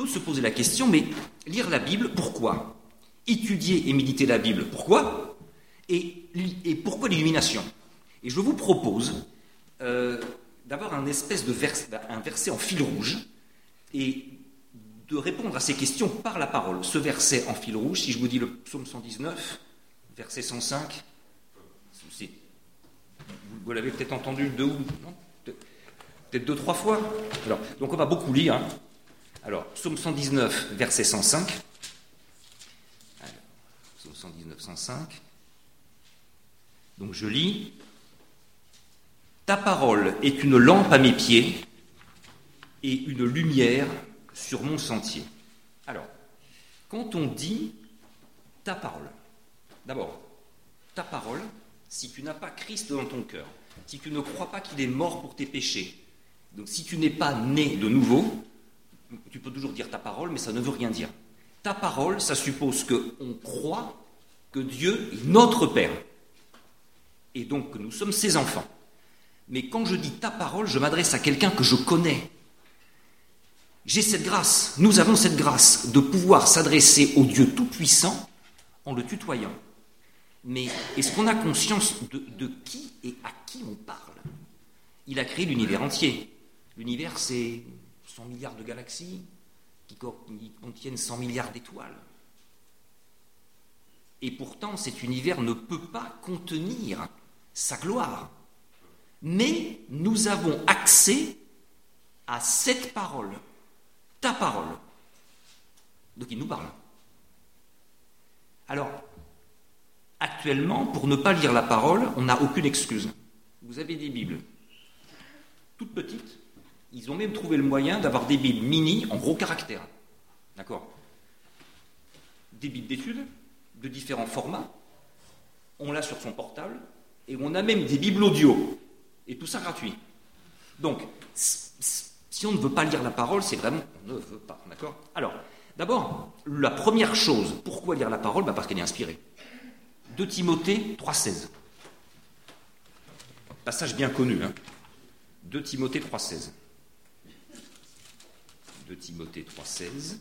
peut se poser la question, mais lire la Bible, pourquoi? Étudier et méditer la Bible, pourquoi? Et pourquoi l'illumination? Et je vous propose d'avoir un verset en fil rouge et de répondre à ces questions par la parole. Ce verset en fil rouge, si je vous dis le psaume 119, verset 105, vous l'avez peut-être entendu peut-être 2-3 fois. Alors, donc on va beaucoup lire. Hein. Alors, psaume 119, verset 105. Alors, psaume 119, 105. Donc je lis. Ta parole est une lampe à mes pieds et une lumière sur mon sentier. Alors, quand on dit ta parole, d'abord, ta parole, si tu n'as pas Christ dans ton cœur, si tu ne crois pas qu'il est mort pour tes péchés, donc si tu n'es pas né de nouveau, tu peux toujours dire ta parole, mais ça ne veut rien dire. Ta parole, ça suppose qu'on croit que Dieu est notre Père, et donc que nous sommes ses enfants. Mais quand je dis ta parole, je m'adresse à quelqu'un que je connais. J'ai cette grâce, nous avons cette grâce de pouvoir s'adresser au Dieu Tout-Puissant en le tutoyant. Mais est-ce qu'on a conscience de qui et à qui on parle? Il a créé l'univers entier. L'univers, c'est 100 milliards de galaxies qui contiennent 100 milliards d'étoiles. Et pourtant, cet univers ne peut pas contenir sa gloire. Mais nous avons accès à cette parole, ta parole. Donc il nous parle. Alors, actuellement, pour ne pas lire la parole, on n'a aucune excuse. Vous avez des Bibles toutes petites. Ils ont même trouvé le moyen d'avoir des Bibles mini en gros caractères. D'accord? Des Bibles d'études, de différents formats. On l'a sur son portable. Et on a même des Bibles audio. Et tout ça gratuit. Donc, si on ne veut pas lire la parole, c'est vraiment qu'on ne veut pas. D'accord? Alors, d'abord, la première chose, pourquoi lire la parole? Parce qu'elle est inspirée. 2 Timothée 3,16. Passage bien connu. 2 Timothée 3,16. 2 Timothée 3,16.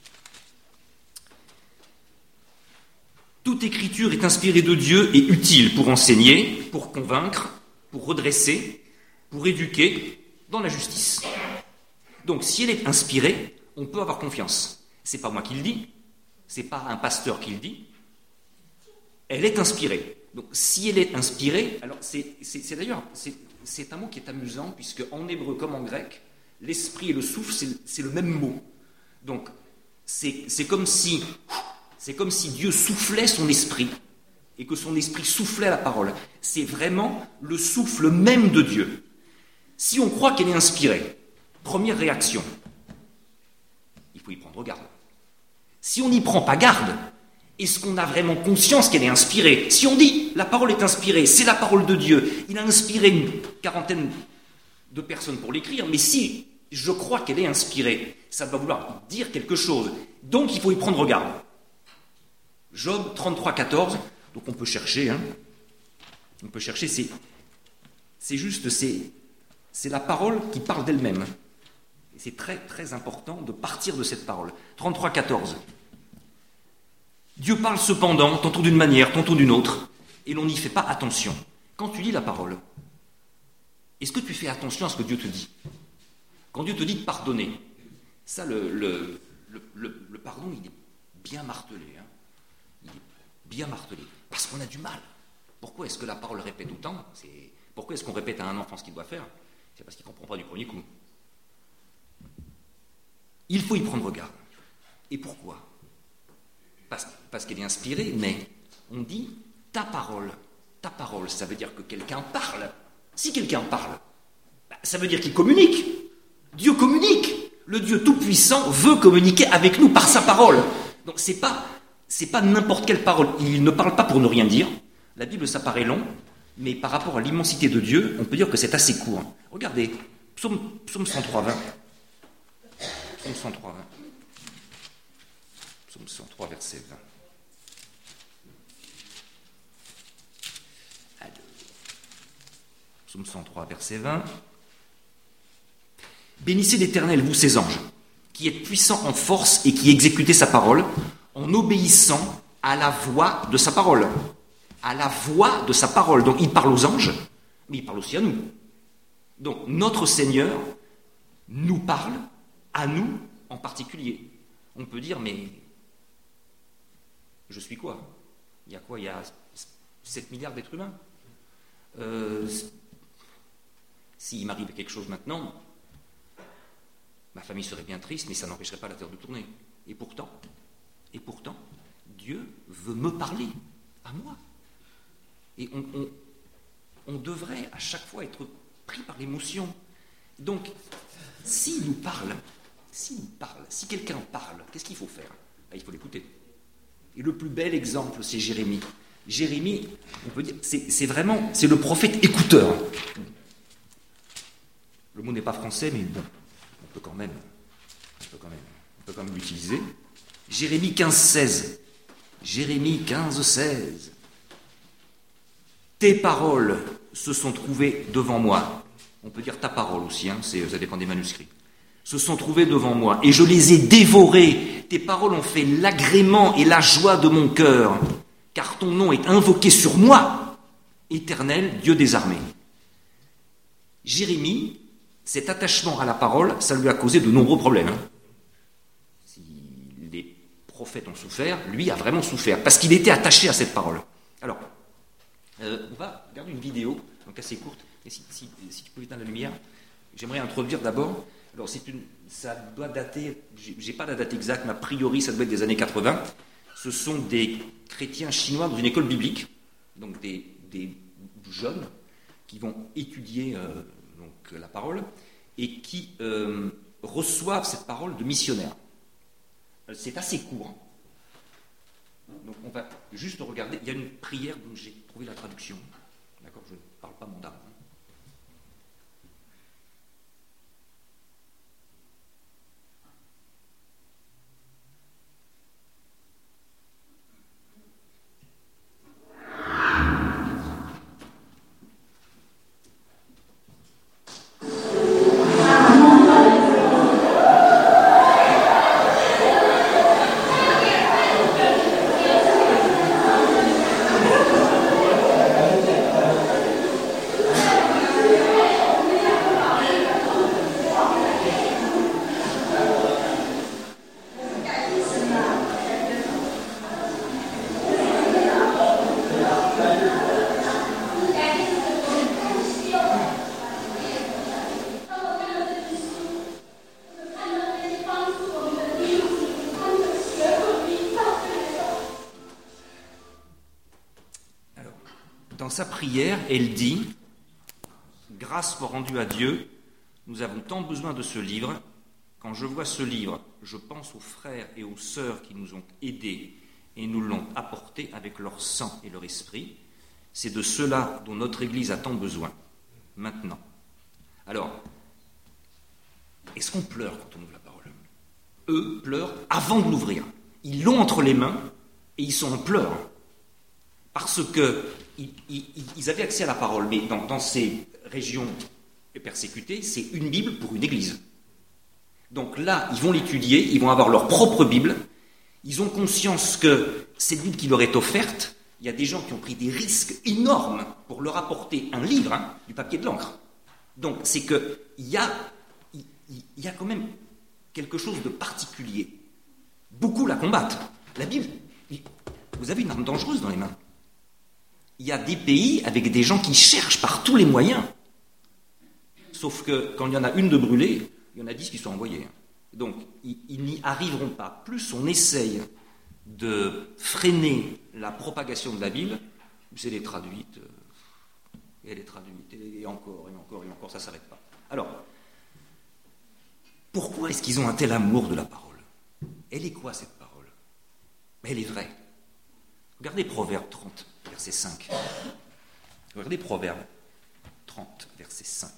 Toute écriture est inspirée de Dieu et utile pour enseigner, pour convaincre, pour redresser, pour éduquer dans la justice. Donc, si elle est inspirée, on peut avoir confiance. C'est pas moi qui le dis, c'est pas un pasteur qui le dit. Elle est inspirée. Donc, si elle est inspirée, alors c'est un mot qui est amusant, puisque en hébreu comme en grec, l'esprit et le souffle, c'est le même mot. Donc, c'est comme si Dieu soufflait son esprit, et que son esprit soufflait la parole. C'est vraiment le souffle même de Dieu. Si on croit qu'elle est inspirée, première réaction, il faut y prendre garde. Si on n'y prend pas garde, est-ce qu'on a vraiment conscience qu'elle est inspirée? Si on dit la parole est inspirée, c'est la parole de Dieu, il a inspiré une quarantaine de personnes pour l'écrire, mais si je crois qu'elle est inspirée, ça doit vouloir dire quelque chose. Donc il faut y prendre garde. Job 33, 14, donc on peut chercher, c'est la parole qui parle d'elle-même. Et c'est très très important de partir de cette parole. 33, 14. Dieu parle cependant, tantôt d'une manière, tantôt d'une autre, et l'on n'y fait pas attention. Quand tu lis la parole, est-ce que tu fais attention à ce que Dieu te dit? Quand Dieu te dit de pardonner, ça, le pardon, il est bien martelé. Il est bien martelé. Parce qu'on a du mal. Pourquoi est-ce que la parole répète autant? Pourquoi est-ce qu'on répète à un enfant ce qu'il doit faire? C'est parce qu'il ne comprend pas du premier coup. Il faut y prendre garde. Et pourquoi? Parce qu'elle est inspirée, mais on dit ta parole. Ta parole, ça veut dire que quelqu'un parle. Si quelqu'un parle, ça veut dire qu'il communique. Dieu communique. Le Dieu Tout-Puissant veut communiquer avec nous par sa parole. Donc c'est pas n'importe quelle parole. Il ne parle pas pour ne rien dire. La Bible, ça paraît long, mais par rapport à l'immensité de Dieu, on peut dire que c'est assez court. Regardez, psaume 103, 20. Psaume 103, 20. Psaume 103, verset 20. Alors, psaume 103, verset 20. Bénissez l'Éternel, vous ses anges, qui est puissant en force et qui exécutait sa parole en obéissant à la voix de sa parole. À la voix de sa parole. Donc il parle aux anges, mais il parle aussi à nous. Donc notre Seigneur nous parle, à nous en particulier. On peut dire, mais je suis quoi ? Il y a quoi ? Il y a 7 milliards d'êtres humains. S'il m'arrive quelque chose maintenant, ma famille serait bien triste, mais ça n'empêcherait pas la terre de tourner. Et pourtant, Dieu veut me parler, à moi. Et on devrait à chaque fois être pris par l'émotion. Donc, s'il nous parle, si quelqu'un parle, qu'est-ce qu'il faut faire ? Il faut l'écouter. Et le plus bel exemple, c'est Jérémie. Jérémie, on peut dire, c'est le prophète écouteur. Le mot n'est pas français, mais bon, on peut quand même l'utiliser. Jérémie 15,16. Jérémie 15,16. Tes paroles se sont trouvées devant moi. On peut dire ta parole aussi, ça dépend des manuscrits. Se sont trouvées devant moi, et je les ai dévorées. Tes paroles ont fait l'agrément et la joie de mon cœur, car ton nom est invoqué sur moi, Éternel, Dieu des armées. Jérémie, cet attachement à la parole, ça lui a causé de nombreux problèmes. Si les prophètes ont souffert, lui a vraiment souffert, parce qu'il était attaché à cette parole. Alors, on va regarder une vidéo, donc assez courte, et si tu peux éteindre la lumière, j'aimerais introduire d'abord. Alors, ça doit dater, j'ai pas la date exacte, mais a priori, ça doit être des années 80. Ce sont des chrétiens chinois dans une école biblique, donc des jeunes qui vont étudier la parole et qui reçoivent cette parole de missionnaires. C'est assez court. Donc, on va juste regarder. Il y a une prière dont j'ai trouvé la traduction. D'accord, je ne parle pas mandarin. Dans sa prière, elle dit « Grâce soit rendue à Dieu, nous avons tant besoin de ce livre. Quand je vois ce livre, je pense aux frères et aux sœurs qui nous ont aidés et nous l'ont apporté avec leur sang et leur esprit. C'est de cela dont notre Église a tant besoin, maintenant. » Alors, est-ce qu'on pleure quand on ouvre la parole ? Eux pleurent avant de l'ouvrir. Ils l'ont entre les mains et ils sont en pleurs. Parce qu'ils avaient accès à la parole, mais dans ces régions persécutées, c'est une Bible pour une église. Donc là, ils vont l'étudier, ils vont avoir leur propre Bible, ils ont conscience que cette Bible qui leur est offerte, il y a des gens qui ont pris des risques énormes pour leur apporter un livre, du papier et de l'encre. Donc c'est qu'il y a quand même quelque chose de particulier. Beaucoup la combattent. La Bible, vous avez une arme dangereuse dans les mains. Il y a des pays avec des gens qui cherchent par tous les moyens. Sauf que quand il y en a une de brûlée, il y en a 10 qui sont envoyés. Donc, ils n'y arriveront pas. Plus on essaye de freiner la propagation de la Bible, plus elle est traduite, et elle est traduite, et encore, ça ne s'arrête pas. Alors, pourquoi est-ce qu'ils ont un tel amour de la parole ? Elle est quoi, cette parole ? Mais elle est vraie. Regardez Proverbe 30, verset 5. Regardez Proverbe 30, verset 5.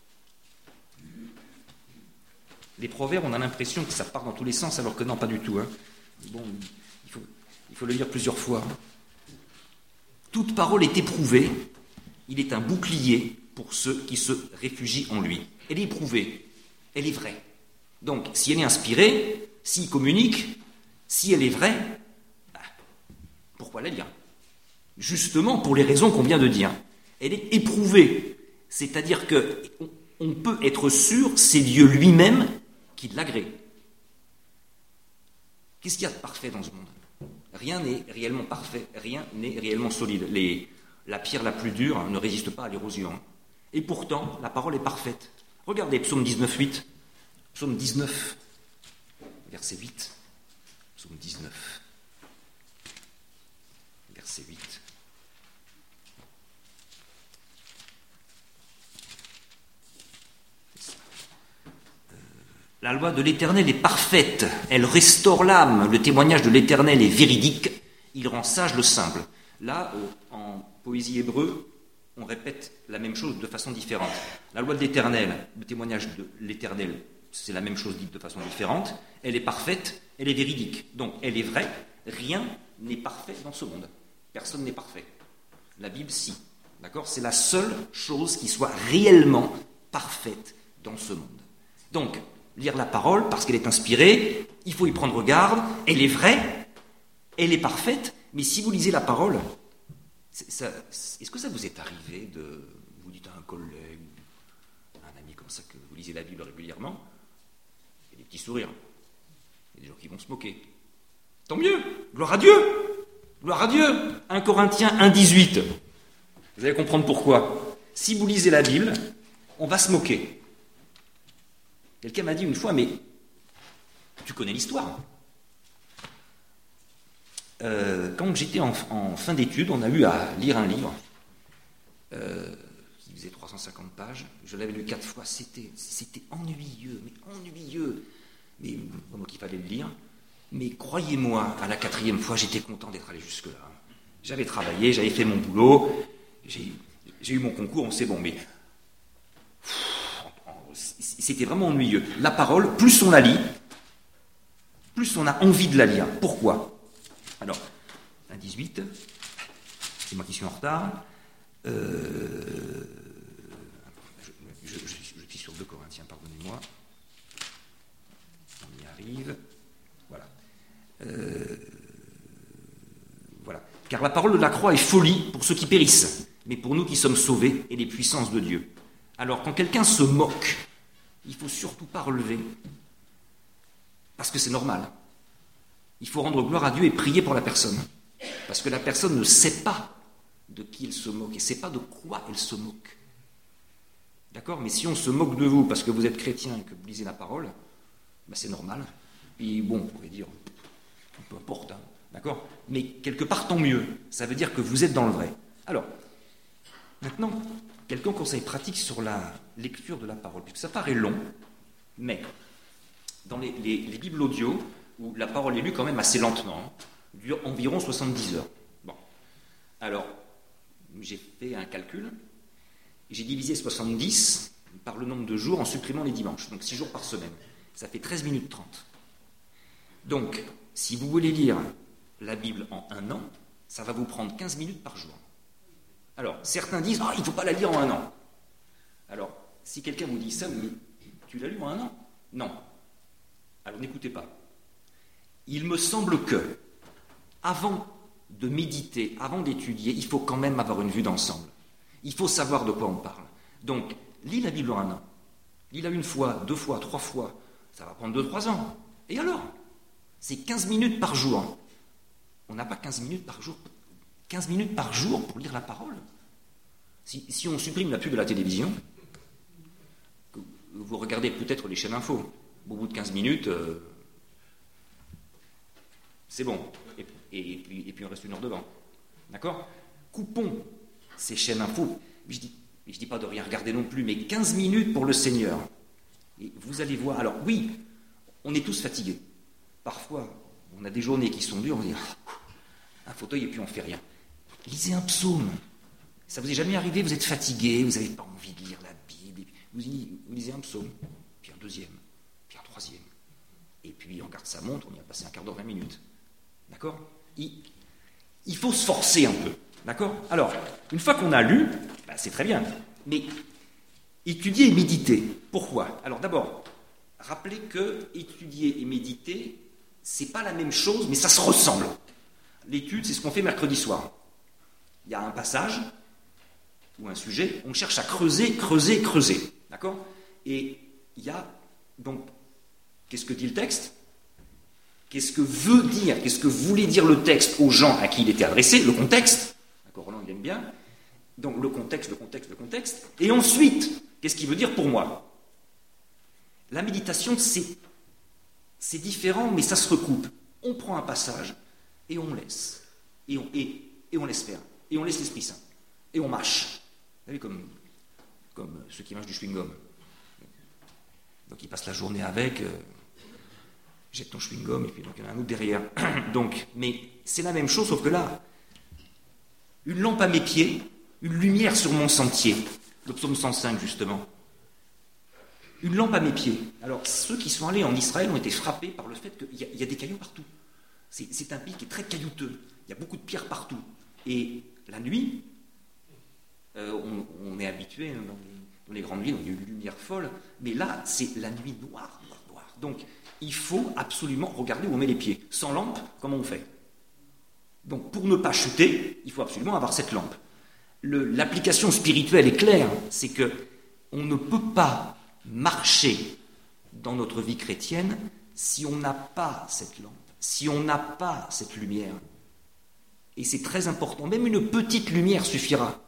Les proverbes, on a l'impression que ça part dans tous les sens, alors que non, pas du tout. Bon, il faut le lire plusieurs fois. Toute parole est éprouvée, il est un bouclier pour ceux qui se réfugient en lui. Elle est éprouvée, elle est vraie. Donc, si elle est inspirée, s'il communique, si elle est vraie, pourquoi la lire? Justement pour les raisons qu'on vient de dire. Elle est éprouvée, c'est-à-dire qu'on peut être sûr, c'est Dieu lui-même qui l'agrée. Qu'est-ce qu'il y a de parfait dans ce monde? Rien n'est réellement parfait, rien n'est réellement solide. La pierre la plus dure ne résiste pas à l'érosion. Et pourtant, la parole est parfaite. Regardez Psaume 19, 8. Psaume 19, verset 8. Psaume 19, verset 8. La loi de l'Éternel est parfaite, elle restaure l'âme, le témoignage de l'Éternel est véridique, il rend sage le simple. Là, en poésie hébreu, on répète la même chose de façon différente. La loi de l'Éternel, le témoignage de l'Éternel, c'est la même chose dite de façon différente. Elle est parfaite, elle est véridique. Donc, elle est vraie, rien n'est parfait dans ce monde. Personne n'est parfait. La Bible, si. D'accord? C'est la seule chose qui soit réellement parfaite dans ce monde. Donc, lire la parole, parce qu'elle est inspirée, il faut y prendre garde, elle est vraie, elle est parfaite, mais si vous lisez la parole, est-ce que ça vous est arrivé de, vous dites à un collègue, un ami comme ça, que vous lisez la Bible régulièrement, il y a des petits sourires, il y a des gens qui vont se moquer. Tant mieux, gloire à Dieu, gloire à Dieu. 1 Corinthiens 1, 18, vous allez comprendre pourquoi. Si vous lisez la Bible, on va se moquer. Quelqu'un m'a dit une fois, mais tu connais l'histoire. Quand j'étais en fin d'études, on a eu à lire un livre qui faisait 350 pages. Je l'avais lu 4 fois. C'était ennuyeux, mais vraiment qu'il fallait le lire. Mais croyez-moi, à la 4e fois, j'étais content d'être allé jusque-là. J'avais travaillé, j'avais fait mon boulot, j'ai eu mon concours, on sait bon, mais c'était vraiment ennuyeux. La parole, plus on la lit, plus on a envie de la lire. Pourquoi? Alors, 1,18, c'est moi qui suis en retard. Je suis sur 2 Corinthiens, pardonnez-moi. On y arrive. Voilà. Voilà. Car la parole de la croix est folie pour ceux qui périssent, mais pour nous qui sommes sauvés et les puissances de Dieu. Alors, quand quelqu'un se moque, il ne faut surtout pas relever, parce que c'est normal. Il faut rendre gloire à Dieu et prier pour la personne, parce que la personne ne sait pas de qui elle se moque, et ne sait pas de quoi elle se moque. D'accord? Mais si on se moque de vous parce que vous êtes chrétien et que vous lisez la parole, ben c'est normal. Puis bon, on pourrait dire, peu importe, hein, d'accord? Mais quelque part, tant mieux. Ça veut dire que vous êtes dans le vrai. Alors, maintenant, quelques conseils pratiques sur la lecture de la parole, puisque ça paraît long, mais dans les Bibles audio, où la parole est lue quand même assez lentement, dure environ 70 heures. Bon. Alors, j'ai fait un calcul, j'ai divisé 70 par le nombre de jours en supprimant les dimanches, donc 6 jours par semaine. Ça fait 13 minutes 30. Donc, si vous voulez lire la Bible en 1 an, ça va vous prendre 15 minutes par jour. Alors, certains disent « il ne faut pas la lire en 1 an ». Alors, si quelqu'un vous dit ça, tu l'as lu en 1 an? Non. Alors, n'écoutez pas. Il me semble que, avant de méditer, avant d'étudier, il faut quand même avoir une vue d'ensemble. Il faut savoir de quoi on parle. Donc, lis la Bible en 1 an. Lis-la 1 fois, 2 fois, 3 fois. Ça va prendre 2-3 ans. Et alors? C'est 15 minutes par jour. On n'a pas 15 minutes par jour. 15 minutes par jour pour lire la parole. Si on supprime la pub de la télévision, vous regardez peut-être les chaînes info. Au bout de 15 minutes, c'est bon. Et puis on reste 1 heure devant. D'accord? Coupons ces chaînes info. Je dis pas de rien regarder non plus, mais 15 minutes pour le Seigneur. Et vous allez voir. Alors oui, on est tous fatigués. Parfois, on a des journées qui sont dures, on dit un fauteuil et puis on fait rien. Lisez un psaume. Ça vous est jamais arrivé, vous êtes fatigué, vous n'avez pas envie de lire la Bible. Vous lisez un psaume, puis un deuxième, puis un troisième. Et puis on regarde sa montre, on y a passé 1 quart d'heure, 20 minutes. D'accord? Il faut se forcer un peu. D'accord? Alors, une fois qu'on a lu, c'est très bien. Mais étudier et méditer. Pourquoi? Alors d'abord, rappeler que étudier et méditer, c'est pas la même chose, mais ça se ressemble. L'étude, c'est ce qu'on fait mercredi soir. Il y a un passage ou un sujet, on cherche à creuser. D'accord ? Et il y a donc, qu'est-ce que dit le texte ? Qu'est-ce que veut dire, qu'est-ce que voulait dire le texte aux gens à qui il était adressé ? Le contexte. D'accord, Roland, il aime bien. Donc le contexte. Et ensuite, qu'est-ce qu'il veut dire pour moi ? La méditation, c'est différent, mais ça se recoupe. On prend un passage et on laisse. Et on laisse faire. Et on laisse l'Esprit Saint. Et on mâche. Vous savez, comme ceux qui mâchent du chewing-gum. Donc ils passent la journée avec, jette ton chewing-gum, et puis donc il y en a un autre derrière. Donc, mais c'est la même chose, sauf que là, une lampe à mes pieds, une lumière sur mon sentier. Le psaume 105, justement. Une lampe à mes pieds. Alors, ceux qui sont allés en Israël ont été frappés par le fait qu'il y a des cailloux partout. C'est un pays qui est très caillouteux. Il y a beaucoup de pierres partout. Et la nuit, on est habitué dans les grandes villes, il y a une lumière folle, mais là, c'est la nuit noire. Donc, il faut absolument regarder où on met les pieds. Sans lampe, comment on fait ? Donc, pour ne pas chuter, il faut absolument avoir cette lampe. L'application spirituelle est claire, c'est que on ne peut pas marcher dans notre vie chrétienne si on n'a pas cette lampe, si on n'a pas cette lumière. Et c'est très important, même une petite lumière suffira.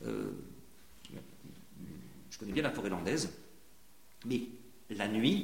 Je connais bien la forêt landaise, mais la nuit,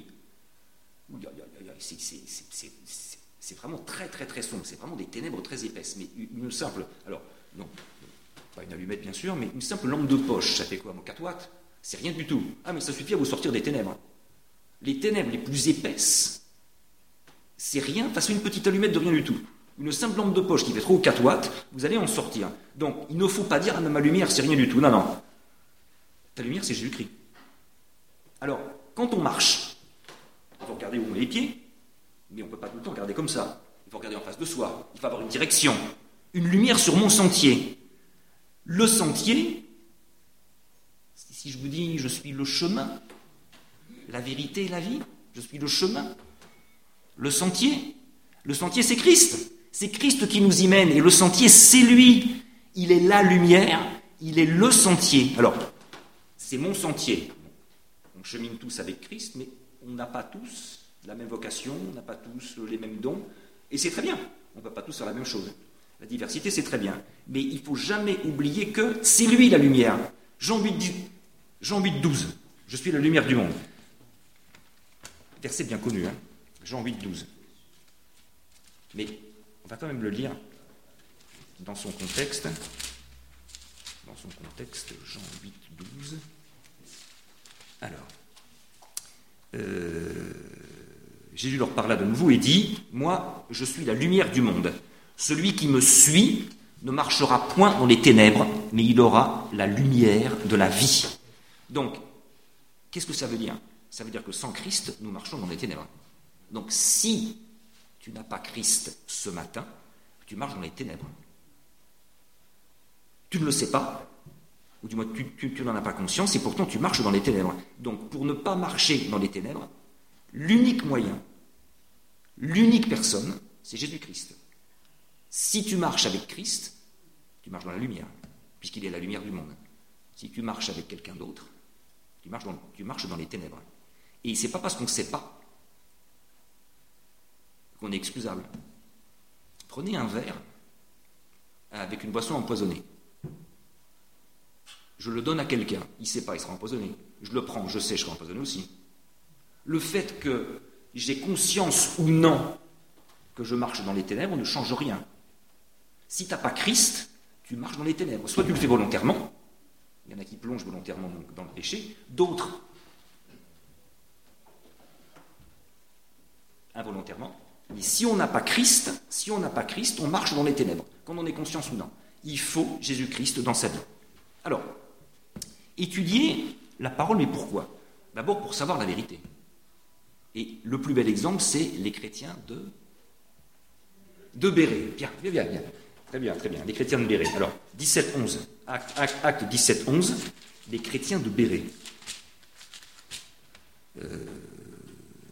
c'est vraiment très très très sombre, c'est vraiment des ténèbres très épaisses, mais une simple, alors non, pas une allumette bien sûr, mais une simple lampe de poche, ça fait quoi, 4 watts ? C'est rien du tout. Ah mais ça suffit à vous sortir des ténèbres. Les ténèbres les plus épaisses, c'est rien face à une petite allumette de rien du tout. Une simple lampe de poche qui fait 3 ou 4 watts, vous allez en sortir. Donc il ne faut pas dire, ah mais ma lumière c'est rien du tout, non. Ta lumière c'est Jésus-Christ. Alors, quand on marche, il faut regarder où on met les pieds, mais on ne peut pas tout le temps regarder comme ça. Il faut regarder en face de soi, il faut avoir une direction, une lumière sur mon sentier. Le sentier, si je vous dis je suis le chemin, la vérité et la vie, je suis le chemin, le sentier c'est Christ. C'est Christ qui nous y mène, et le sentier c'est lui. Il est la lumière, il est le sentier. Alors, c'est mon sentier. On chemine tous avec Christ, mais on n'a pas tous la même vocation, on n'a pas tous les mêmes dons, et c'est très bien. On ne peut pas tous faire la même chose. La diversité, c'est très bien. Mais il ne faut jamais oublier que c'est lui la lumière. Jean 8, 12. Je suis la lumière du monde. Verset bien connu, hein. Jean 8, 12. Mais on va quand même le lire dans son contexte. Jean 8, 12. Alors, Jésus leur parla de nouveau et dit « Moi, je suis la lumière du monde. Celui qui me suit ne marchera point dans les ténèbres, mais il aura la lumière de la vie. » Donc, qu'est-ce que ça veut dire ? Ça veut dire que sans Christ, nous marchons dans les ténèbres. Donc, si tu n'as pas Christ ce matin, tu marches dans les ténèbres. Tu ne le sais pas, ou du moins tu n'en as pas conscience, et pourtant tu marches dans les ténèbres. Donc, pour ne pas marcher dans les ténèbres, l'unique moyen, l'unique personne, c'est Jésus-Christ. Si tu marches avec Christ, tu marches dans la lumière, puisqu'il est la lumière du monde. Si tu marches avec quelqu'un d'autre, tu marches dans les ténèbres. Et c'est pas parce qu'on ne sait pas qu'on est excusable. Prenez un verre avec une boisson empoisonnée. Je le donne à quelqu'un, il ne sait pas, il sera empoisonné. Je le prends, je sais, je serai empoisonné aussi. Le fait que j'ai conscience ou non que je marche dans les ténèbres ne change rien. Si tu n'as pas Christ, tu marches dans les ténèbres. Soit tu le fais volontairement, il y en a qui plongent volontairement dans le péché, d'autres involontairement. Mais si on n'a pas Christ, on marche dans les ténèbres, qu'on en ait conscience ou non. Il faut Jésus-Christ dans sa vie. Alors, étudier la parole, mais pourquoi ? D'abord pour savoir la vérité. Et le plus bel exemple, c'est les chrétiens de Béret. Bien. Très bien. Les chrétiens de Béret. Alors, 17-11. Acte 17-11. Les chrétiens de Béret.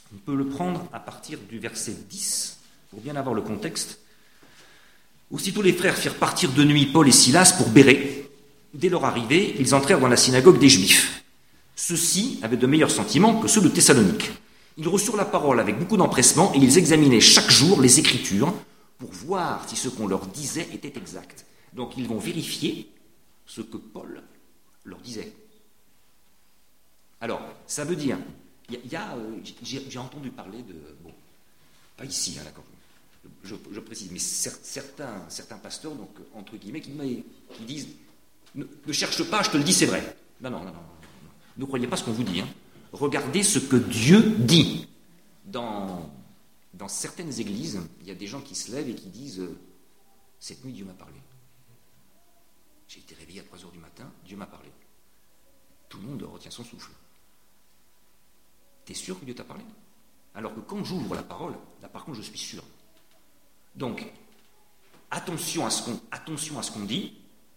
On peut le prendre à partir du verset 10, pour bien avoir le contexte. Aussitôt les frères firent partir de nuit Paul et Silas pour Bérée. Dès leur arrivée, ils entrèrent dans la synagogue des Juifs. Ceux-ci avaient de meilleurs sentiments que ceux de Thessalonique. Ils reçurent la parole avec beaucoup d'empressement et ils examinaient chaque jour les Écritures pour voir si ce qu'on leur disait était exact. Donc ils vont vérifier ce que Paul leur disait. Alors, ça veut dire, j'ai entendu parler de, bon, pas ici, hein, d'accord, je précise, mais certains pasteurs, donc entre guillemets, qui disent, ne cherche pas, je te le dis, c'est vrai. Non. Ne croyez pas ce qu'on vous dit. Hein. Regardez ce que Dieu dit. Dans certaines églises, il y a des gens qui se lèvent et qui disent « Cette nuit, Dieu m'a parlé. J'ai été réveillé à 3 heures du matin, Dieu m'a parlé. » Tout le monde retient son souffle. T'es sûr que Dieu t'a parlé? Alors que quand j'ouvre la parole, là par contre, je suis sûr. Donc, attention à ce qu'on dit,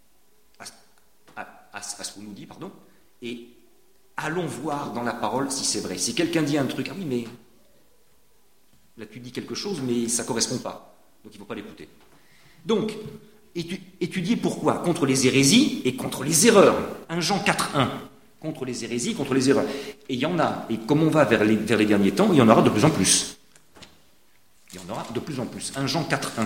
à ce qu'on nous dit, pardon, et allons voir dans la parole si c'est vrai. Si quelqu'un dit un truc, ah oui, mais là tu dis quelque chose, mais ça ne correspond pas. Donc il ne faut pas l'écouter. Donc, étudier pourquoi? Contre les hérésies et contre les erreurs. 1 Jean 4,1. Contre les hérésies, contre les erreurs. Et il y en a, et comme on va vers les derniers temps, il y en aura de plus en plus. Il y en aura de plus en plus. 1 Jean 4,1.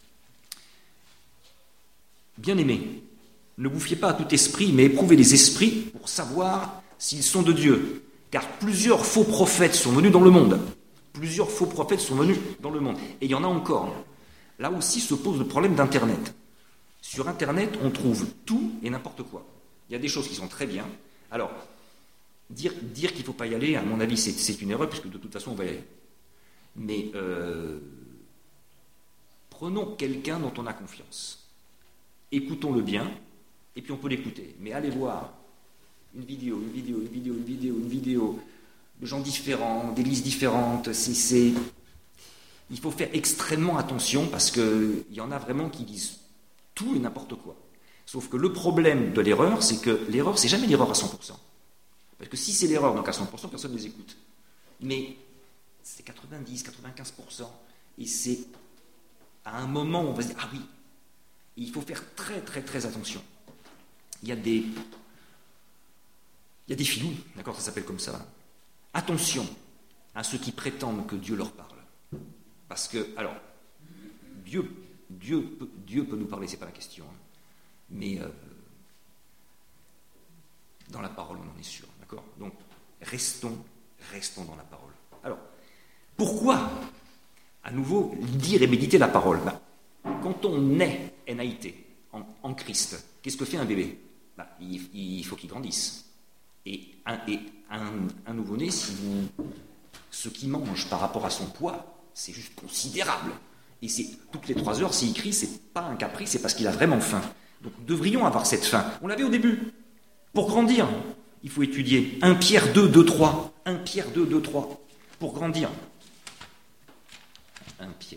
Bien-aimés, ne vous fiez pas à tout esprit, mais éprouvez les esprits pour savoir s'ils sont de Dieu. Car plusieurs faux prophètes sont venus dans le monde. Plusieurs faux prophètes sont venus dans le monde. Et il y en a encore. Là aussi se pose le problème d'Internet. Sur Internet, on trouve tout et n'importe quoi. Il y a des choses qui sont très bien. Alors, dire qu'il ne faut pas y aller, à mon avis, c'est une erreur, puisque de toute façon, on va y aller. Mais prenons quelqu'un dont on a confiance. Écoutons-le bien, et puis on peut l'écouter. Mais allez voir une vidéo, de gens différents, des listes différentes. Il faut faire extrêmement attention, parce qu'il y en a vraiment qui disent tout et n'importe quoi. Sauf que le problème de l'erreur, c'est que l'erreur, c'est jamais l'erreur à 100%. Parce que si c'est l'erreur, donc à 100%, personne ne les écoute. Mais c'est 90, 95%. Et c'est à un moment où on va se dire, ah oui, il faut faire très très très attention. Il y a des filous, d'accord, ça s'appelle comme ça. Attention à ceux qui prétendent que Dieu leur parle. Parce que, alors, Dieu peut nous parler, c'est pas la question. Hein. Mais dans la parole, on en est sûr, d'accord? Donc, restons dans la parole. Alors, pourquoi, à nouveau, dire et méditer la parole? Quand on naît, N-A-I-T, en Christ, qu'est-ce que fait un bébé? Il faut qu'il grandisse. Et un nouveau-né, ce qu'il mange par rapport à son poids, c'est juste considérable. Et c'est toutes les 3 heures, s'il crie, c'est pas un caprice, c'est parce qu'il a vraiment faim. Donc nous devrions avoir cette faim. On l'avait au début. Pour grandir, il faut étudier 1 Pierre 2, 2, 3. 1 Pierre 2, 2, 3. Pour grandir. 1 Pierre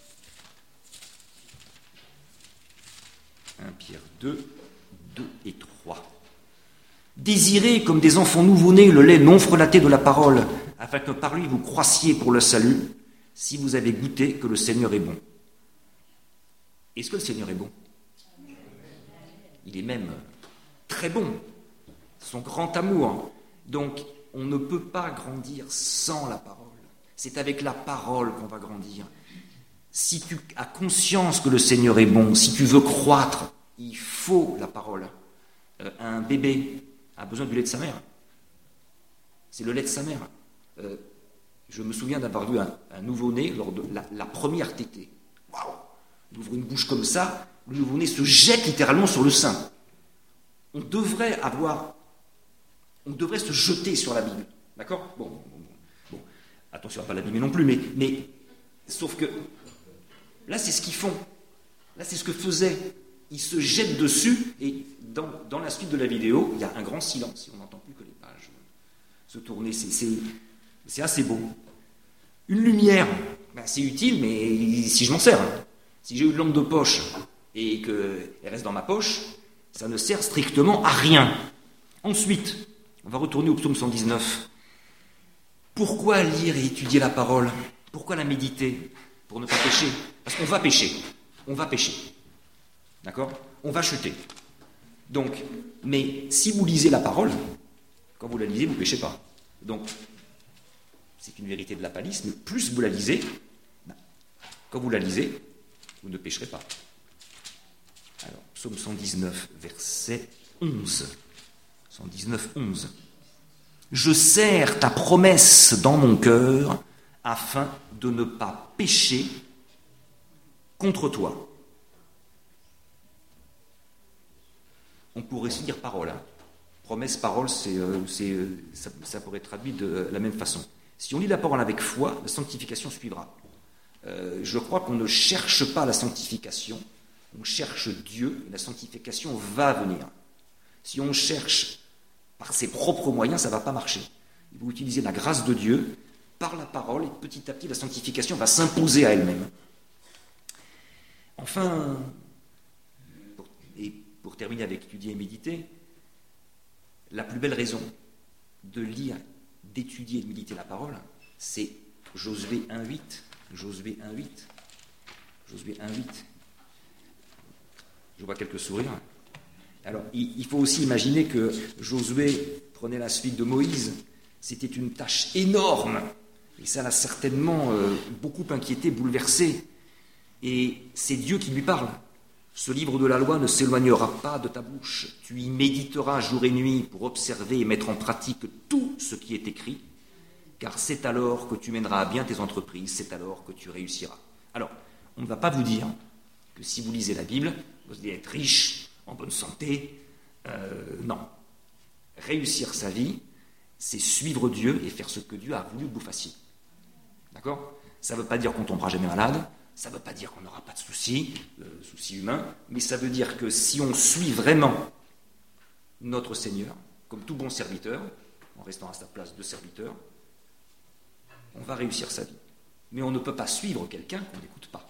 2, 2 et 3. Désirez comme des enfants nouveau-nés le lait non frelaté de la parole, afin que par lui vous croissiez pour le salut, si vous avez goûté que le Seigneur est bon. Est-ce que le Seigneur est bon? Il est même très bon. Son grand amour. Donc, on ne peut pas grandir sans la parole. C'est avec la parole qu'on va grandir. Si tu as conscience que le Seigneur est bon, si tu veux croître, il faut la parole. Un bébé a besoin du lait de sa mère. C'est le lait de sa mère. Je me souviens d'avoir vu un nouveau-né lors de la première tétée. Waouh! Il ouvre une bouche comme ça, le nouveau-né se jette littéralement sur le sein. On devrait se jeter sur la Bible. D'accord? Bon. Attention à ne pas l'abîmer non plus, mais sauf que là, c'est ce qu'ils font. Là, c'est ce que faisaient. Ils se jettent dessus, et dans la suite de la vidéo, il y a un grand silence. On n'entend plus que les pages se tourner. C'est assez beau. Une lumière, c'est utile, mais si je m'en sers. Si j'ai une lampe de poche et qu'elle reste dans ma poche, ça ne sert strictement à rien. Ensuite, on va retourner au psaume 119. Pourquoi lire et étudier la parole? Pourquoi la méditer? Pour ne pas pécher. Parce qu'on va pécher. On va pécher. D'accord? On va chuter. Donc, mais si vous lisez la parole, quand vous la lisez, vous ne péchez pas. Donc, c'est une vérité de la palisse, mais plus vous la lisez, quand vous la lisez, vous ne pécherez pas. Alors, psaume 119, verset 11. 119, 11. Je serre ta promesse dans mon cœur afin de ne pas pécher contre toi. On pourrait aussi dire parole. Hein. Promesse, parole, ça pourrait être traduit de la même façon. Si on lit la parole avec foi, la sanctification suivra. Je crois qu'on ne cherche pas la sanctification, on cherche Dieu, et la sanctification va venir. Si on cherche par ses propres moyens, ça ne va pas marcher. Il faut utiliser la grâce de Dieu par la parole, et petit à petit, la sanctification va s'imposer à elle-même. Enfin, pour terminer avec étudier et méditer, la plus belle raison de lire, d'étudier et de méditer la parole, c'est Josué 1.8. Josué 1.8. Josué 1.8. Je vois quelques sourires. Alors, il faut aussi imaginer que Josué prenait la suite de Moïse. C'était une tâche énorme. Et ça l'a certainement beaucoup inquiété, bouleversé. Et c'est Dieu qui lui parle. Ce livre de la loi ne s'éloignera pas de ta bouche. Tu y méditeras jour et nuit pour observer et mettre en pratique tout ce qui est écrit, car c'est alors que tu mèneras à bien tes entreprises, c'est alors que tu réussiras. Alors, on ne va pas vous dire que si vous lisez la Bible, vous allez être riche, en bonne santé. Non. Réussir sa vie, c'est suivre Dieu et faire ce que Dieu a voulu que vous fassiez. D'accord? Ça ne veut pas dire qu'on ne tombera jamais malade. Ça ne veut pas dire qu'on n'aura pas de soucis humains, mais ça veut dire que si on suit vraiment notre Seigneur, comme tout bon serviteur, en restant à sa place de serviteur, on va réussir sa vie. Mais on ne peut pas suivre quelqu'un qu'on n'écoute pas.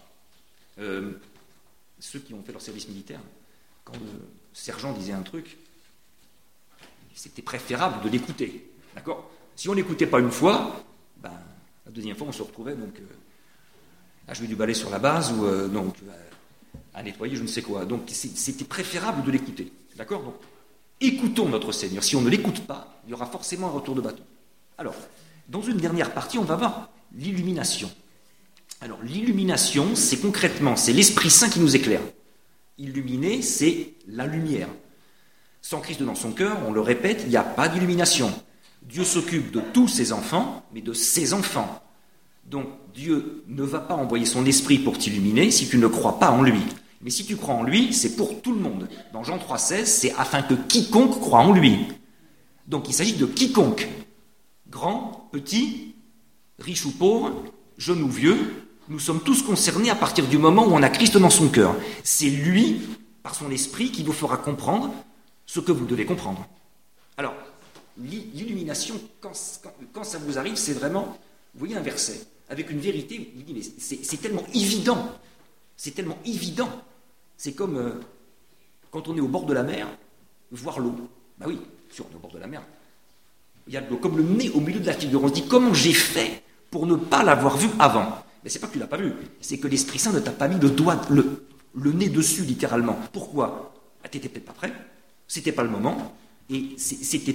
Ceux qui ont fait leur service militaire, quand le sergent disait un truc, c'était préférable de l'écouter. D'accord? Si on n'écoutait pas une fois, la deuxième fois on se retrouvait donc à jouer du balai sur la base ou à nettoyer je ne sais quoi. Donc c'était préférable de l'écouter. D'accord? Donc écoutons notre Seigneur. Si on ne l'écoute pas, il y aura forcément un retour de bâton. Alors, dans une dernière partie, on va voir l'illumination. Alors, l'illumination, c'est concrètement, c'est l'Esprit Saint qui nous éclaire. Illuminer, c'est la lumière. Sans Christ dans son cœur, on le répète, il n'y a pas d'illumination. Dieu s'occupe de tous ses enfants, mais de ses enfants. Donc, Dieu ne va pas envoyer son esprit pour t'illuminer si tu ne crois pas en lui. Mais si tu crois en lui, c'est pour tout le monde. Dans Jean 3,16, c'est afin que quiconque croit en lui. Donc, il s'agit de quiconque. Grand, petit, riche ou pauvre, jeune ou vieux, nous sommes tous concernés à partir du moment où on a Christ dans son cœur. C'est lui, par son esprit, qui vous fera comprendre ce que vous devez comprendre. Alors, l'illumination, quand ça vous arrive, c'est vraiment, vous voyez un verset, avec une vérité, vous dites, mais c'est tellement évident, c'est tellement évident. C'est comme quand on est au bord de la mer, voir l'eau. Ben oui, sûr, on est au bord de la mer. Il y a de l'eau comme le nez au milieu de la figure. On se dit, comment j'ai fait pour ne pas l'avoir vu avant? Mais c'est pas que tu l'as pas vu, c'est que l'Esprit Saint ne t'a pas mis le nez dessus, littéralement. Pourquoi? Tu n'étais peut-être pas prêt, c'était pas le moment, et c'était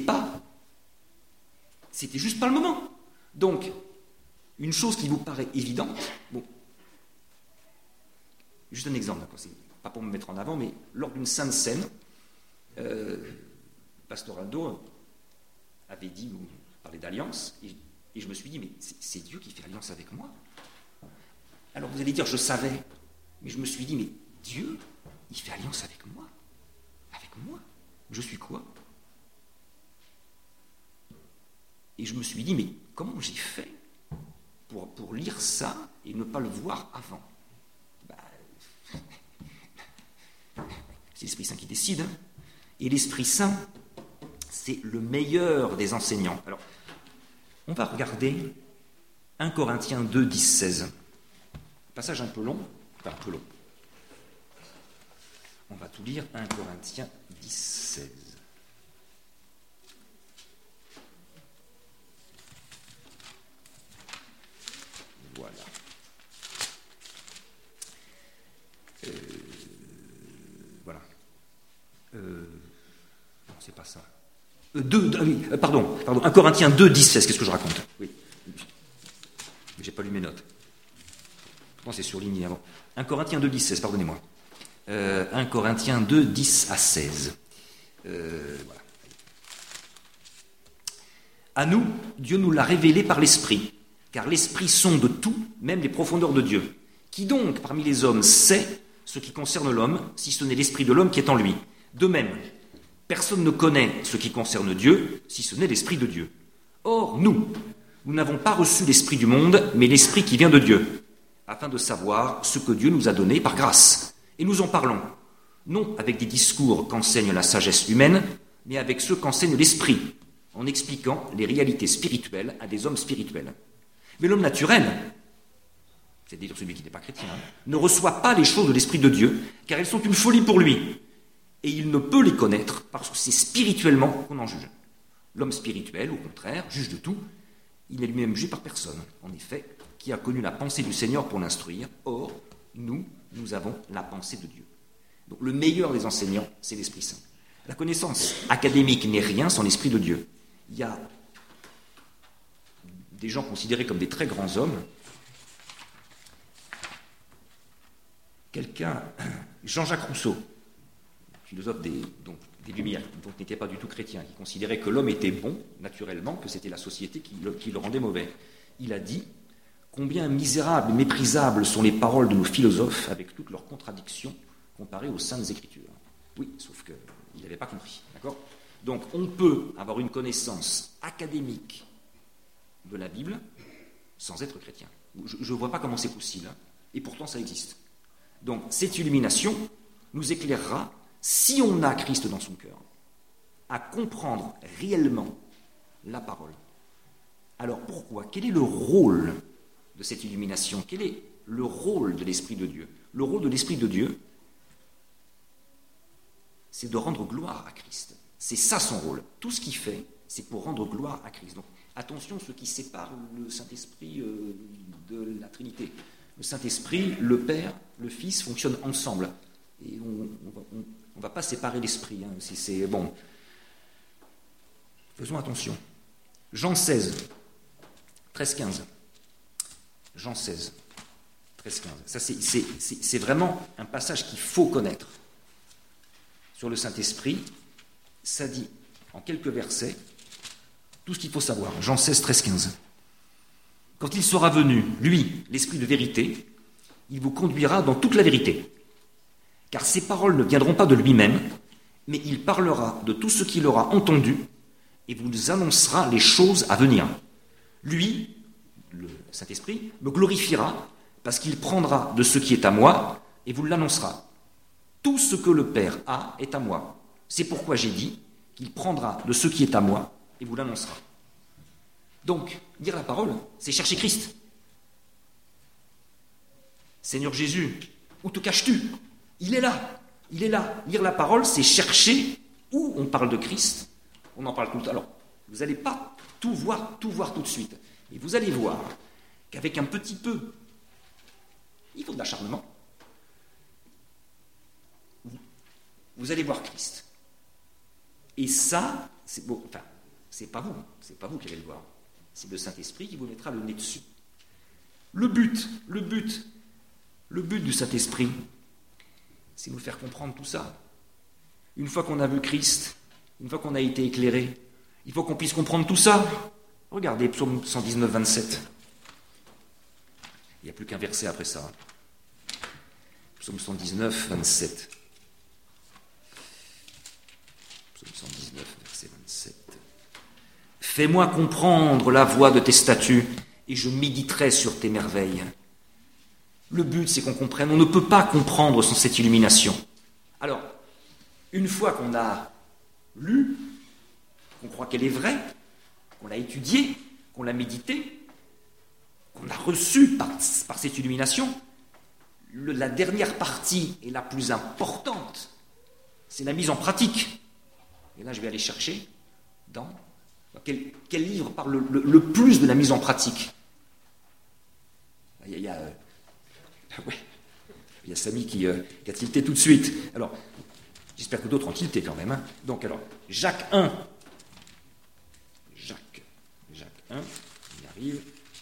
juste pas le moment. Donc, une chose qui vous paraît évidente, bon, juste un exemple, c'est pas pour me mettre en avant, mais lors d'une sainte scène, Pasteur Aldo avait dit, vous parlez d'alliance, et je me suis dit, mais c'est Dieu qui fait alliance avec moi. Alors vous allez dire, je savais, mais je me suis dit, mais Dieu, il fait alliance avec moi. Avec moi. Je suis quoi? Et je me suis dit, mais comment j'ai fait pour lire ça et ne pas le voir avant? C'est l'Esprit Saint qui décide. Hein. Et l'Esprit Saint, c'est le meilleur des enseignants. Alors, on va regarder 1 Corinthiens 2, 10, 16. Passage un peu long, enfin un peu long. On va tout lire, 1 Corinthiens 10, 16. Pardon, 1 Corinthiens 2, 10, 16, qu'est-ce que je raconte? Oui. J'ai pas lu mes notes. Pourtant, c'est surligné avant. 1 Corinthiens 2, 10, 16, pardonnez-moi. 1 Corinthiens 2, 10 à 16. Voilà. À nous, Dieu nous l'a révélé par l'Esprit, car l'Esprit sonde tout, même les profondeurs de Dieu. Qui donc, parmi les hommes, sait ce qui concerne l'homme, si ce n'est l'Esprit de l'homme qui est en lui? De même, personne ne connaît ce qui concerne Dieu, si ce n'est l'Esprit de Dieu. Or, nous n'avons pas reçu l'Esprit du monde, mais l'Esprit qui vient de Dieu, afin de savoir ce que Dieu nous a donné par grâce. Et nous en parlons, non avec des discours qu'enseigne la sagesse humaine, mais avec ceux qu'enseigne l'Esprit, en expliquant les réalités spirituelles à des hommes spirituels. Mais l'homme naturel, c'est-à-dire celui qui n'est pas chrétien, ne reçoit pas les choses de l'Esprit de Dieu, car elles sont une folie pour lui. Et il ne peut les connaître parce que c'est spirituellement qu'on en juge. L'homme spirituel, au contraire, juge de tout. Il n'est lui-même jugé par personne. En effet, qui a connu la pensée du Seigneur pour l'instruire. Or, nous avons la pensée de Dieu. Donc le meilleur des enseignants, c'est l'Esprit Saint. La connaissance académique n'est rien sans l'Esprit de Dieu. Il y a des gens considérés comme des très grands hommes. Jean-Jacques Rousseau, philosophe des Lumières, donc n'était pas du tout chrétien, qui considérait que l'homme était bon, naturellement, que c'était la société qui le rendait mauvais. Il a dit « Combien misérables et méprisables sont les paroles de nos philosophes, avec toutes leurs contradictions, comparées aux saintes Écritures. » Oui, sauf qu'il n'avait pas compris, d'accord ? Donc, on peut avoir une connaissance académique de la Bible sans être chrétien. Je ne vois pas comment c'est possible, hein, et pourtant ça existe. Donc, cette illumination nous éclairera, si on a Christ dans son cœur, à comprendre réellement la parole. Alors, pourquoi? Quel est le rôle de cette illumination? Quel est le rôle de l'Esprit de Dieu? Le rôle de l'Esprit de Dieu, c'est de rendre gloire à Christ. C'est ça son rôle. Tout ce qu'il fait, c'est pour rendre gloire à Christ. Donc, attention, ce qui sépare le Saint-Esprit de la Trinité. Le Saint-Esprit, le Père, le Fils fonctionnent ensemble. Et on ne va pas séparer l'Esprit. Hein. C'est bon. Faisons attention. Jean 16, 13-15. Jean 16, 13-15. Ça, c'est vraiment un passage qu'il faut connaître. Sur le Saint-Esprit, ça dit, en quelques versets, tout ce qu'il faut savoir. Jean 16, 13-15. Quand il sera venu, lui, l'Esprit de vérité, il vous conduira dans toute la vérité. Car ses paroles ne viendront pas de lui-même, mais il parlera de tout ce qu'il aura entendu et vous annoncera les choses à venir. Lui, le Saint-Esprit, me glorifiera parce qu'il prendra de ce qui est à moi et vous l'annoncera. Tout ce que le Père a est à moi. C'est pourquoi j'ai dit qu'il prendra de ce qui est à moi et vous l'annoncera. Donc, dire la parole, c'est chercher Christ. Seigneur Jésus, où te caches-tu? Il est là, il est là. Lire la parole, c'est chercher où on parle de Christ. On en parle tout le temps. Alors, vous n'allez pas tout voir tout de suite. Et vous allez voir qu'avec un petit peu, il faut de l'acharnement, vous allez voir Christ. Et ça, c'est bon, enfin, c'est pas vous qui allez le voir. C'est le Saint-Esprit qui vous mettra le nez dessus. Le but du Saint-Esprit, c'est nous faire comprendre tout ça. Une fois qu'on a vu Christ, une fois qu'on a été éclairé, il faut qu'on puisse comprendre tout ça. Regardez, psaume 119, 27. Il n'y a plus qu'un verset après ça. Psaume 119, 27. Psaume 119, verset 27. Fais-moi comprendre la voie de tes statuts, et je méditerai sur tes merveilles. Le but, c'est qu'on comprenne. On ne peut pas comprendre sans cette illumination. Alors, une fois qu'on a lu, qu'on croit qu'elle est vraie, qu'on l'a étudiée, qu'on l'a méditée, qu'on a reçue par cette illumination, la dernière partie et la plus importante, c'est la mise en pratique. Et là, je vais aller chercher dans quel livre parle le plus de la mise en pratique. Il y a Samy qui a tilté tout de suite. Alors, j'espère que d'autres ont tilté quand même. Hein. Donc, alors, Jacques 1, arrive.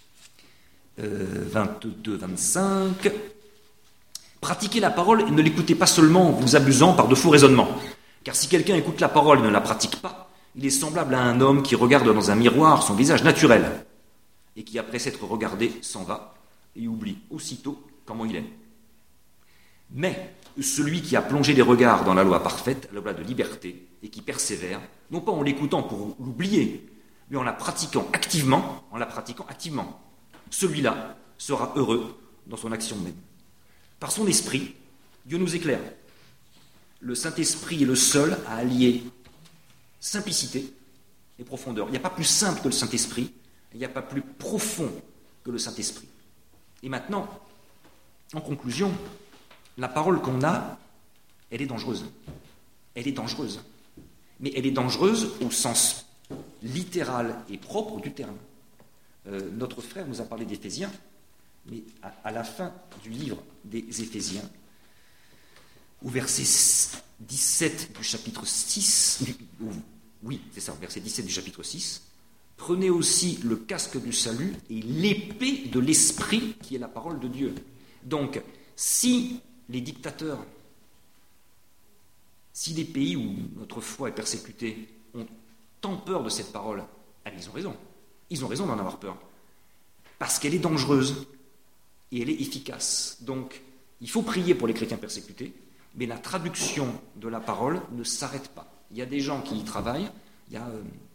22, 25. Pratiquez la parole et ne l'écoutez pas seulement en vous abusant par de faux raisonnements. Car si quelqu'un écoute la parole et ne la pratique pas, il est semblable à un homme qui regarde dans un miroir son visage naturel et qui, après s'être regardé, s'en va et oublie aussitôt comment il est. Mais celui qui a plongé les regards dans la loi parfaite, la loi de liberté, et qui persévère, non pas en l'écoutant pour l'oublier, mais en la pratiquant activement, celui-là sera heureux dans son action même. Par son esprit, Dieu nous éclaire. Le Saint-Esprit est le seul à allier simplicité et profondeur. Il n'y a pas plus simple que le Saint-Esprit, il n'y a pas plus profond que le Saint-Esprit. Et maintenant, en conclusion, la parole qu'on a, elle est dangereuse. Elle est dangereuse. Mais elle est dangereuse au sens littéral et propre du terme. Notre frère nous a parlé d'Éphésiens, mais à la fin du livre des Éphésiens, au verset 17 du chapitre 6, verset 17 du chapitre 6, prenez aussi le casque du salut et l'épée de l'esprit qui est la parole de Dieu. Donc, si les dictateurs, si les pays où notre foi est persécutée ont tant peur de cette parole, ils ont raison. Ils ont raison d'en avoir peur. Parce qu'elle est dangereuse et elle est efficace. Donc, il faut prier pour les chrétiens persécutés, mais la traduction de la parole ne s'arrête pas. Il y a des gens qui y travaillent. Il y a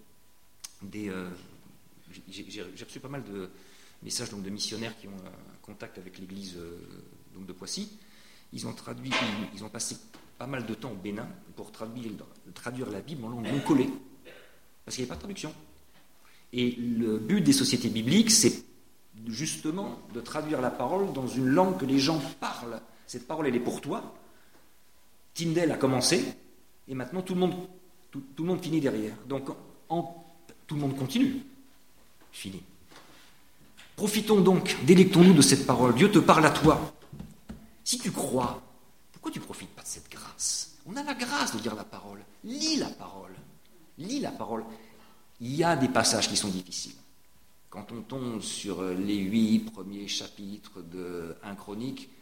j'ai reçu pas mal de messages de missionnaires qui ont un contact avec l'église de Poissy. Ils ont passé pas mal de temps au Bénin pour traduire la Bible en langue mongolais, parce qu'il n'y avait pas de traduction. Et le but des sociétés bibliques, c'est justement de traduire la parole dans une langue que les gens parlent. Cette parole, elle est pour toi. Tyndale a commencé, et maintenant tout le monde finit derrière. Donc, tout le monde continue. Fini. Profitons donc, délectons-nous de cette parole. Dieu te parle à toi. Si tu crois, pourquoi tu ne profites pas de cette grâce? On a la grâce de lire la parole. Lis la parole. Lis la parole. Il y a des passages qui sont difficiles. Quand on tombe sur les 8 premiers chapitres de 1 Chronique,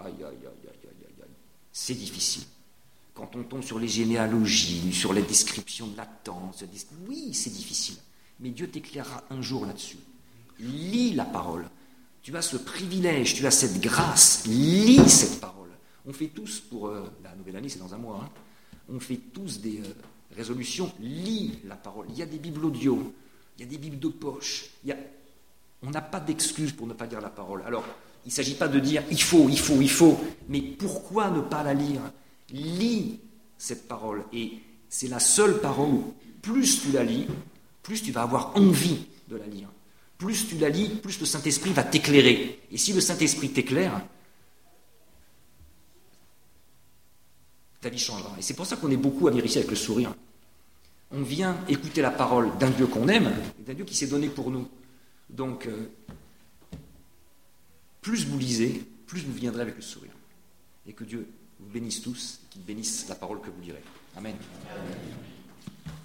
c'est difficile. Quand on tombe sur les généalogies, sur les descriptions de la tente, oui, c'est difficile. Mais Dieu t'éclairera un jour là-dessus. Lis la parole. Tu as ce privilège, tu as cette grâce. Lis cette parole. On fait tous, pour la nouvelle année, c'est dans un mois, on fait tous des résolutions. Lis la parole. Il y a des bibles audio, il y a des bibles de poche. On n'a pas d'excuse pour ne pas lire la parole. Alors, il ne s'agit pas de dire il faut, mais pourquoi ne pas la lire? Lis cette parole. Et c'est la seule parole où, plus tu la lis, plus tu vas avoir envie de la lire. Plus tu la lis, plus le Saint-Esprit va t'éclairer. Et si le Saint-Esprit t'éclaire, ta vie changera. Et c'est pour ça qu'on est beaucoup à venir ici avec le sourire. On vient écouter la parole d'un Dieu qu'on aime, et d'un Dieu qui s'est donné pour nous. Donc, plus vous lisez, plus vous viendrez avec le sourire. Et que Dieu vous bénisse tous, qu'il bénisse la parole que vous lirez. Amen. Amen.